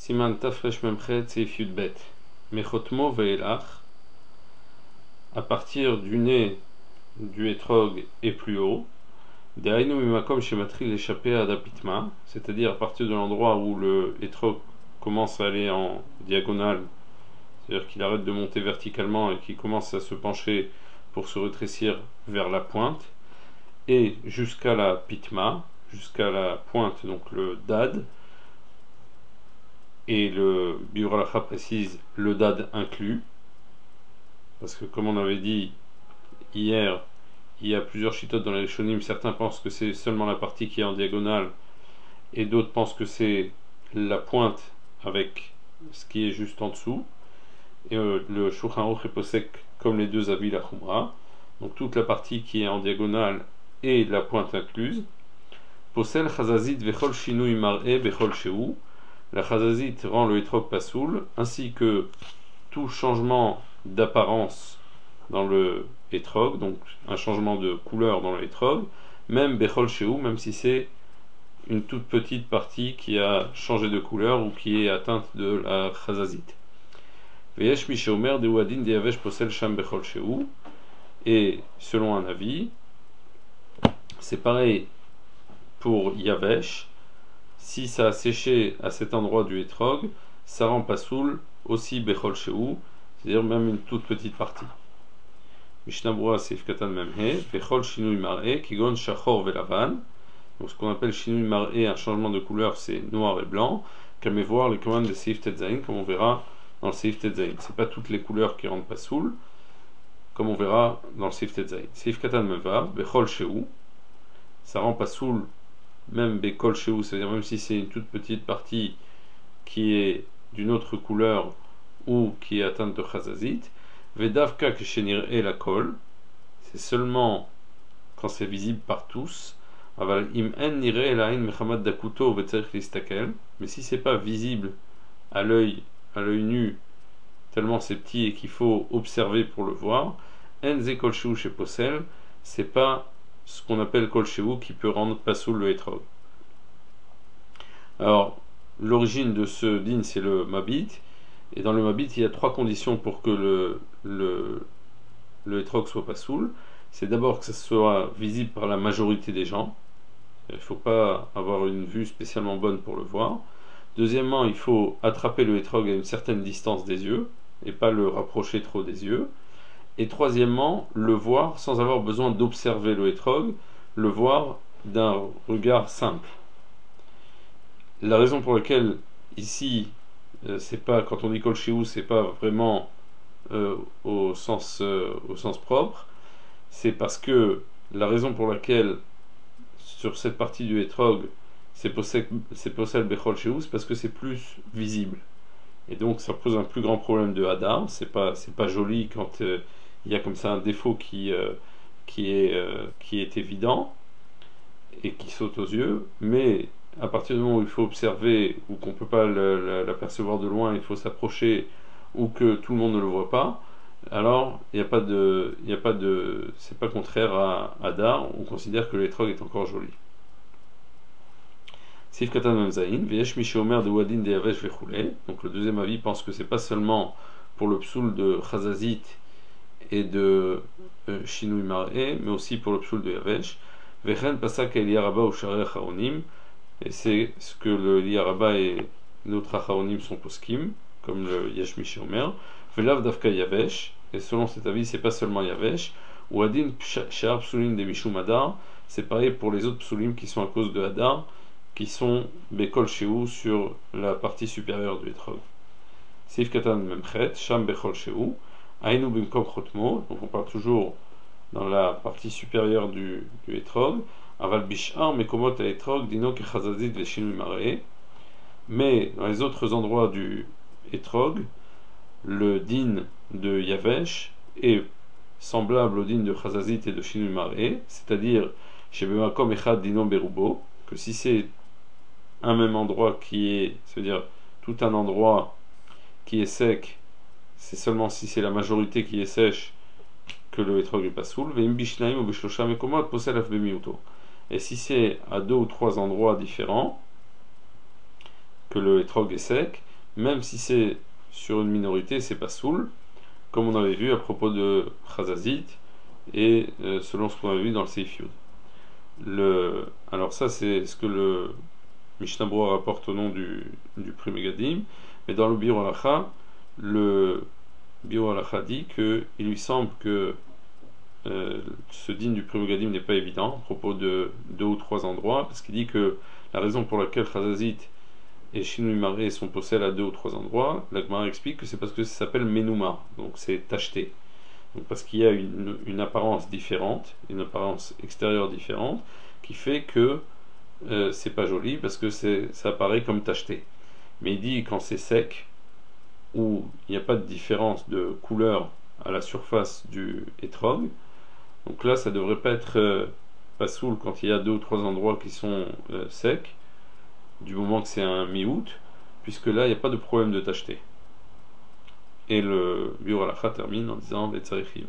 Siman Tafresh Memchet Seif Yudbet. Mechotmo Ve'elach. À partir du nez du hétrog et plus haut. Dehainu Mimakom Shematril échappé à Adapitma. C'est-à-dire à partir de l'endroit où le hétrog commence à aller en diagonale. C'est-à-dire qu'il arrête de monter verticalement et qu'il commence à se pencher pour se rétrécir vers la pointe. Et jusqu'à la pitma, jusqu'à la pointe, donc le dad. Et le Biur Halacha précise le dad inclus, parce que comme on avait dit hier, il y a plusieurs chitotes dans les Rishonim. Certains pensent que c'est seulement la partie qui est en diagonale, et d'autres pensent que c'est la pointe avec ce qui est juste en dessous. Et le Shulchan Aruch est posek comme les deux avis la Khumra, donc toute la partie qui est en diagonale et la pointe incluse. Posel Chazazit vechol shinui mar'e bechol sheu. La chazazit rend le hétrog pasoul, ainsi que tout changement d'apparence dans le hétrog, donc un changement de couleur dans le hétrog, même bechol sheu, même si c'est une toute petite partie qui a changé de couleur ou qui est atteinte de la chazazit. Veyesh misheomer de uadin de yavesh posel sham bechol sheu. Et selon un avis, c'est pareil pour yavesh. Si ça a séché à cet endroit du hétrog, ça rend pasoul aussi bechol sheu, c'est-à-dire même une toute petite partie. Mishnah Berurah Seif Katan Memhe, bechol shinui mar'e, kigon shachor velavan. Donc ce qu'on appelle shinui mar'e, un changement de couleur, c'est noir et blanc. Comme voir les commandes de Seif Tetzain, comme on verra dans le Seif Tetzain. C'est pas toutes les couleurs qui rendent pasoul, comme on verra dans le Seif Tetzain. Seif Katan Mevav, bechol sheu, ça rend pasoul même Bekol Sheu, c'est-à-dire même si c'est une toute petite partie qui est d'une autre couleur ou qui est atteinte de Chazazit. Vedavka Keshenir et la Kol, c'est seulement quand c'est visible par tous. Aval im en nire elain mechamad dakuto vetzerich listakel, mais si c'est pas visible à l'œil nu, tellement c'est petit et qu'il faut observer pour le voir, en ze kol sheu chez Posel, c'est pas ce qu'on appelle kol sheu qui peut rendre pasoul le hétrog. Alors, l'origine de ce din, c'est le mabit, et dans le mabit, il y a trois conditions pour que le hétrog soit pasoul. C'est d'abord que ça soit visible par la majorité des gens. Il ne faut pas avoir une vue spécialement bonne pour le voir. Deuxièmement, il faut attraper le hétrog à une certaine distance des yeux, et pas le rapprocher trop des yeux. Et troisièmement, le voir sans avoir besoin d'observer le hétrog, le voir d'un regard simple. La raison pour laquelle ici, c'est pas, quand on dit kol sheu, c'est pas vraiment au sens propre, c'est parce que la raison pour laquelle sur cette partie du hétrog c'est posel bechol sheu, c'est parce que c'est plus visible. Et donc ça pose un plus grand problème de hadar. C'est pas joli quand il y a comme ça un défaut qui est évident et qui saute aux yeux, mais à partir du moment où il faut observer ou qu'on ne peut pas l'apercevoir de loin, il faut s'approcher ou que tout le monde ne le voit pas, alors il n'y a pas de, c'est pas contraire à hadar. On considère que l'étrog est encore joli. Sif Katan Memzaïn, Veyesh Misheomer de Wadin de Yavesh Vechoulé. Donc le deuxième avis pense que c'est pas seulement pour le psoul de Chazazit et de Shinui Mar'e, mais aussi pour le psoul de Yavesh. Vechen Pasak El Yaraba ou Sharei Acharonim. Et c'est ce que le Yaraba et l'autre Acharonim sont poskim, comme le Yesh Misheomer. Velav Davka Yavesh. Et selon cet avis, c'est pas seulement Yavesh. Ou Adin Shar Psulim de Mishum Hadar. C'est pareil pour les autres psulim qui sont à cause de Hadar, qui sont Bekol Sheu sur la partie supérieure du hétrog. Seif Katan Memchet, Sham Bechol Sheu, Ainu Bimkom Chotmo, donc on parle toujours dans la partie supérieure du hétrog, Aval Bishar Mekomot Hétrog, Dino Kechazazit Veshinui Mar'e, mais dans les autres endroits du hétrog, le din de Yavesh est semblable au din de Chazazit et de Shinui Mar'e, c'est-à-dire chez Bemakom Echad Dino Berubo, que si c'est un même endroit c'est-à-dire tout un endroit qui est sec, c'est seulement si c'est la majorité qui est sèche que le hétrog est pas soul. Et si c'est à deux ou trois endroits différents que le hétrog est sec, même si c'est sur une minorité, c'est pas soul, comme on avait vu à propos de Chazazit, et selon ce qu'on avait vu dans le Seif Yud. Alors ça, c'est ce que le Mishnah Berurah rapporte au nom du Pri Megadim, mais dans le Biur Halacha, le Biur Halacha dit qu'il lui semble que ce din du Pri Megadim n'est pas évident à propos de 2 ou 3 endroits, parce qu'il dit que la raison pour laquelle Chazazit et Shinui Maré sont possèdés à 2 ou 3 endroits, la Gemara explique que c'est parce que ça s'appelle Menuma, donc c'est tacheté. Donc parce qu'il y a une apparence différente, une apparence extérieure différente, qui fait que c'est pas joli, parce que ça apparaît comme tacheté. Mais il dit quand c'est sec, où il n'y a pas de différence de couleur à la surface du étrog, donc là ça devrait pas être pas soul quand il y a 2 ou 3 endroits qui sont secs, du moment que c'est un mi-août, puisque là il n'y a pas de problème de tacheté. Et le Biur Halacha termine en disant Vetzarichim.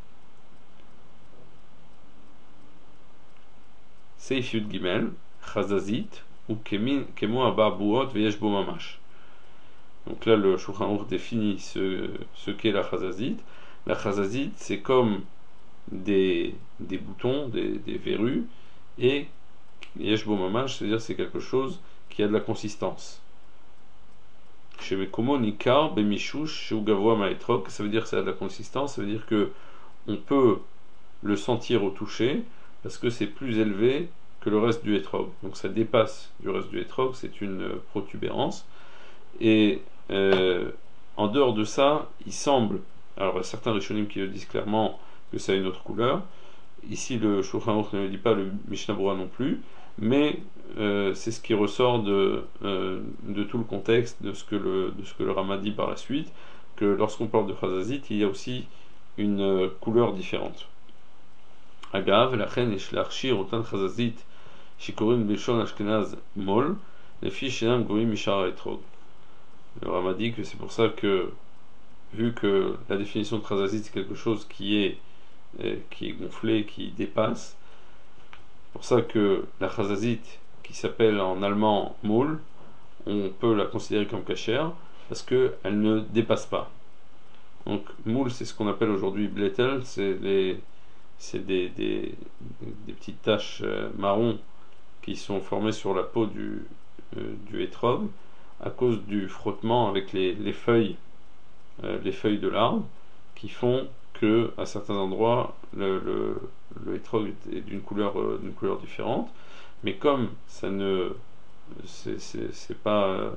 Seif Yud Gimel, Chazazit, ou Kemo Abba Buot Veyesh Bo Mamash. Donc là le Shulchan Aruch définit ce qu'est la Chazazit. La Chazazit, c'est comme des boutons, des verrues, et Yesh Bo Mamash, c'est-à-dire c'est quelque chose qui a de la consistance. Chez Mekomo Nikar Bemishush Sheu Gavoa Maetrog, ça veut dire que ça a de la consistance, ça veut dire que on peut le sentir au toucher parce que c'est plus élevé que le reste du étrog. Donc ça dépasse du reste du étrog, c'est une protubérance. Et en dehors de ça, il semble, alors il y a certains Rishonim qui le disent clairement que ça a une autre couleur. Ici le Shulchan Aruch ne le dit pas, le Mishnah Berurah non plus, mais c'est ce qui ressort de tout le contexte de ce que le Rama dit par la suite, que lorsqu'on parle de Chazazit, il y a aussi une couleur différente. Agav, la chen ish l'archir autant Chazazit shikorim bishon ashkenaz mol, les filles shenam goim mishar etrog. Le Rama dit que c'est pour ça que, vu que la définition de Chazazit c'est quelque chose qui est gonflé, qui dépasse, c'est pour ça que la Chazazit qui s'appelle en allemand Moul, on peut la considérer comme cachère parce qu'elle ne dépasse pas. Donc Moul, c'est ce qu'on appelle aujourd'hui Blettel, c'est des petites taches marron qui sont formées sur la peau du hétrog à cause du frottement avec les feuilles de l'arbre qui font que à certains endroits le hétrog est d'une couleur différente, mais comme ça ne c'est pas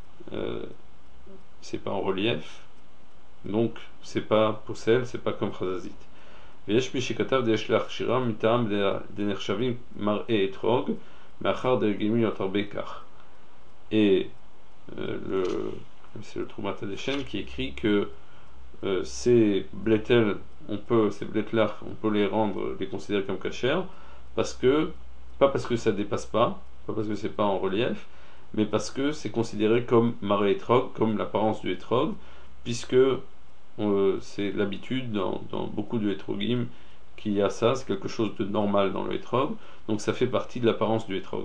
en relief, donc c'est pas possel, c'est pas comme Chazazit. ויש מי שכתב דש להכשירם מטעם דנחשבים מראה אתרוג מאחר דרגימים יותר בכך. Et c'est le Troumat Hadeshen qui écrit que ces blettel, ces blettlach, on peut les considérer comme cachères, pas parce que ça dépasse pas parce que c'est pas en relief, mais parce que c'est considéré comme maré étrog, comme l'apparence du étrog, puisque c'est l'habitude dans beaucoup de hétrogim qu'il y a ça, c'est quelque chose de normal dans le hétrog, donc ça fait partie de l'apparence du hétrog.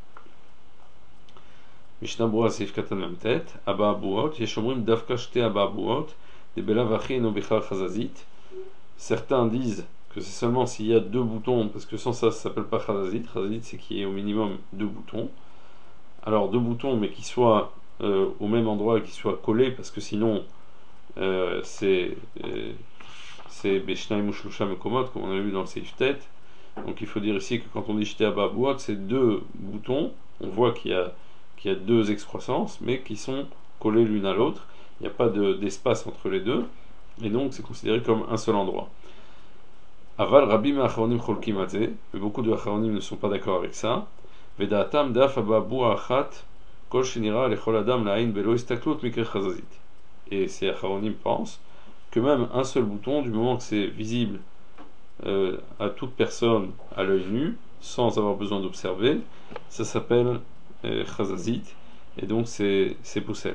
Mishnah Berurah Seif Katan Memtet, Abba Abuot, Yeshomrim Davka Shte Abba Abuot, de Belavachi no Bechal Chazazit. Certains disent que c'est seulement s'il y a 2 boutons, parce que sans ça s'appelle pas Chazazit. Chazazit c'est qu'il y ait au minimum 2 boutons. Alors 2 boutons, mais qui soient au même endroit et qui soient collés, parce que sinon c'est Beshnaim Ushlusha Mekomot, comme on a vu dans le Seif Tet. Donc il faut dire ici que quand on dit Shte Abba Abuot, c'est 2 boutons. On voit qu'il y a 2 excroissances, mais qui sont collées l'une à l'autre. Il n'y a pas d'espace entre les deux, et donc c'est considéré comme un seul endroit. Aval Rabbi Me'acharonim Cholkim Adze, mais beaucoup de Acharonim ne sont pas d'accord avec ça. Vedatam Daf Abba Bua Achat Kol Shenira Lechol Adam La'ain Belo Istaklut Mikre Chazazit. Et ces Acharonim pensent que même un seul bouton, du moment que c'est visible à toute personne à l'œil nu, sans avoir besoin d'observer, ça s'appelle Chazazit, et donc c'est poussel.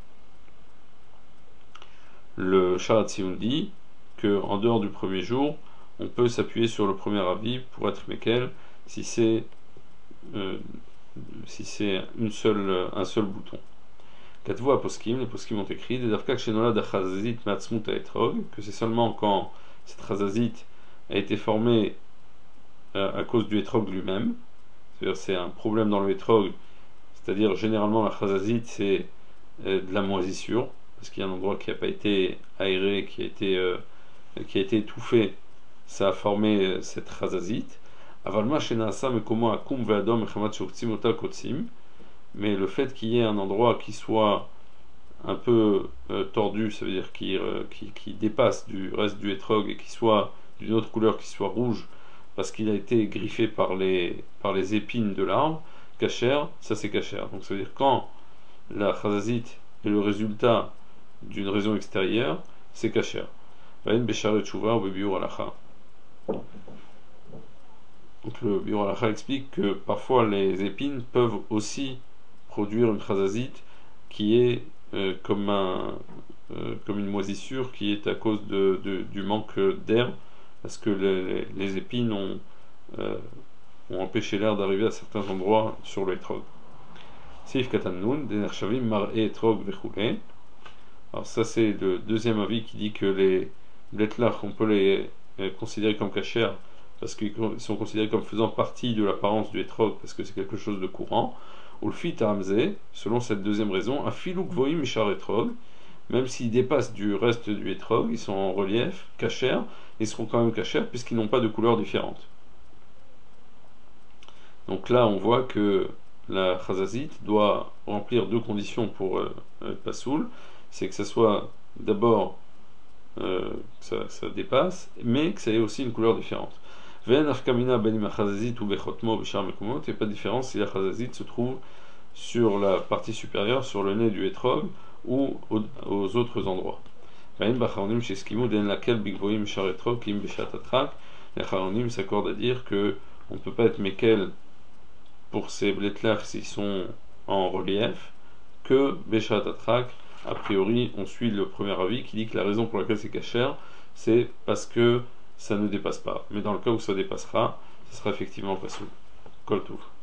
Le Sharat Sion dit qu'en dehors du premier jour, on peut s'appuyer sur le premier avis pour être Mekel si c'est un seul bouton. Katvu Aposkim, les Poskim ont écrit, des Darkak Shenola d'Achazazit Matsmut Etrog, que c'est seulement quand cette Chazazit a été formée à cause du Etrog lui-même, c'est-à-dire c'est un problème dans le Etrog, c'est-à-dire généralement la Chazazit c'est de la moisissure, parce qu'il y a un endroit qui n'a pas été aéré, qui a été étouffé, ça a formé cette Chazazit. Avalma Shenasa Mekomo Akum Ve'adom Echamat Shoktzim Ota Kotsim, mais le fait qu'il y ait un endroit qui soit un peu tordu, ça veut dire qui dépasse du reste du hétrog et qui soit d'une autre couleur, qui soit rouge, parce qu'il a été griffé par les épines de l'arbre, kasher, ça c'est kasher. Donc ça veut dire quand la chazazit est le résultat d'une raison extérieure, c'est kasher. Donc le Biur Halacha explique que parfois les épines peuvent aussi produire une chazazit qui est comme une moisissure qui est à cause du manque d'air, parce que les épines ont empêché l'air d'arriver à certains endroits sur le etrog. Seif Katanoun, Denershavim Mar Etrog Vechule. Alors, ça, c'est le deuxième avis qui dit que les bletlach, on peut les considérer comme kasher parce qu'ils sont considérés comme faisant partie de l'apparence du etrog, parce que c'est quelque chose de courant. Ou le fit Ramzé, selon cette deuxième raison, un filouk voim mishar etrog, même s'ils dépassent du reste du etrog, ils sont en relief, kasher, ils seront quand même kasher puisqu'ils n'ont pas de couleur différente. Donc là, on voit que la chazazit doit remplir deux conditions pour être pasoul, c'est que ça soit d'abord ça dépasse, mais que ça ait aussi une couleur différente. Il n'y a pas de différence si la chazazit se trouve sur la partie supérieure, sur le nez du hétrog ou aux autres endroits. Les chacharonimes s'accordent à dire que on ne peut pas être mekel pour ces bletlach s'ils sont en relief que beshat atrak. A priori, on suit le premier avis qui dit que la raison pour laquelle c'est kasher, c'est parce que ça ne dépasse pas. Mais dans le cas où ça dépassera, ça sera effectivement pas sous. Kol Tov.